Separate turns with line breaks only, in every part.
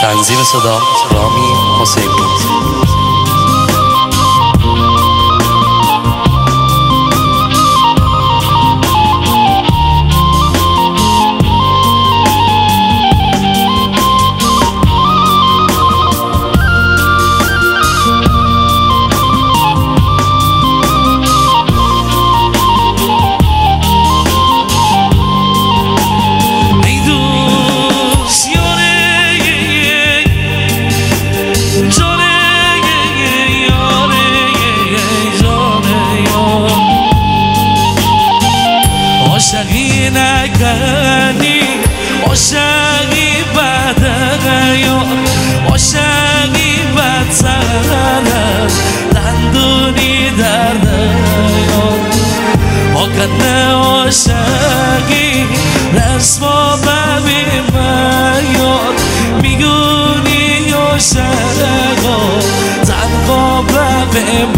تنظیم صدا رامی حسینی.
عاشقی نکنی عاشقی بده یا عاشقی بدتره دندونی درده یا آکنه عاشقی رسما ببین یاد میگونی عاشقا تنها ببین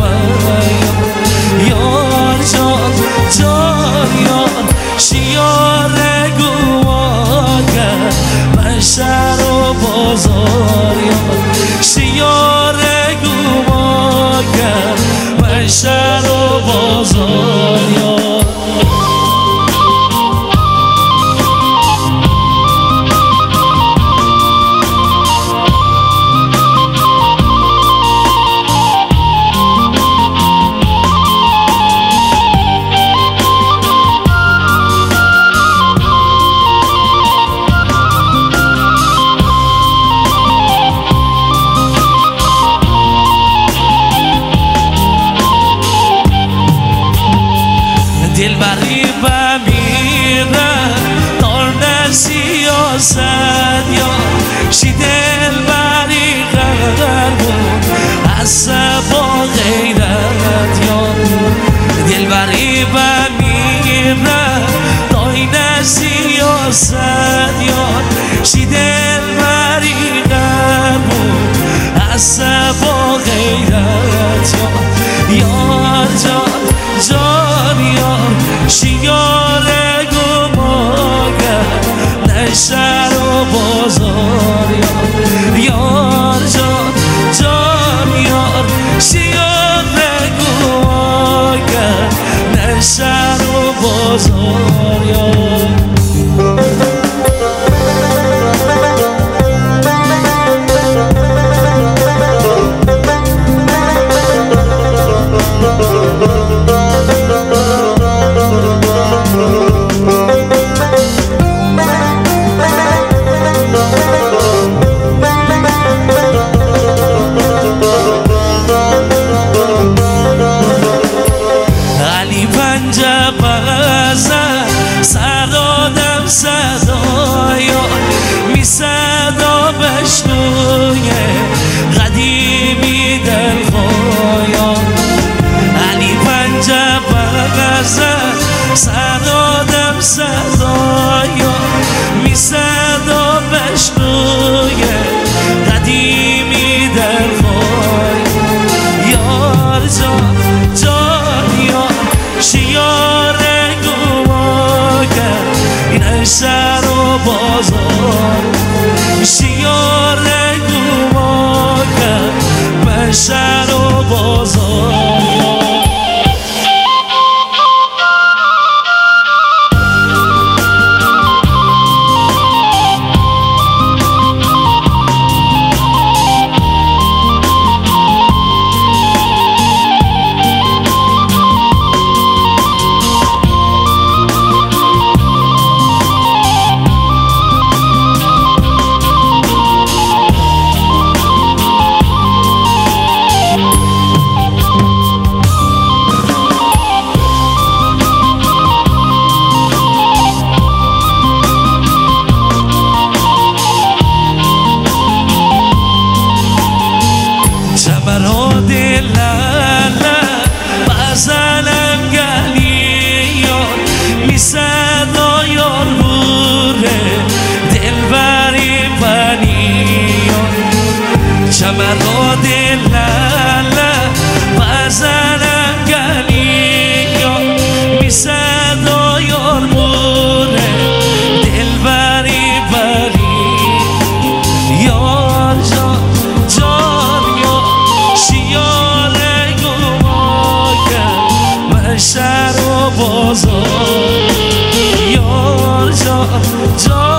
یار جان جان یار شیاره گواگه من شهر و بازار یار شیاره گواگه من شهر و بازار یار دلبری بمیره دار سیاست یا شی دلبری قربون عصب و غیرت یا دلبری بمیره دار سیاست یا شی دلبری قربون عصب و غیرت یا یار جان جان یار شیاره گماگه نشر و بازار یار یار جان جان یار شیاره گماگه نشر و بازار یار سرادم صدایا می صدا بشنوی قدیمی دلخوایا علی پنجه بغزه سرادم صدایا می صدا بشنوی قدیمی دلخوایا یار جان جان یار شیاره این شهر و بازار شیاره گواگه من شهر و بازار چمراد لاله بزنم گلی یا می صدا یار مونه دل بری بری یا بازار یار جان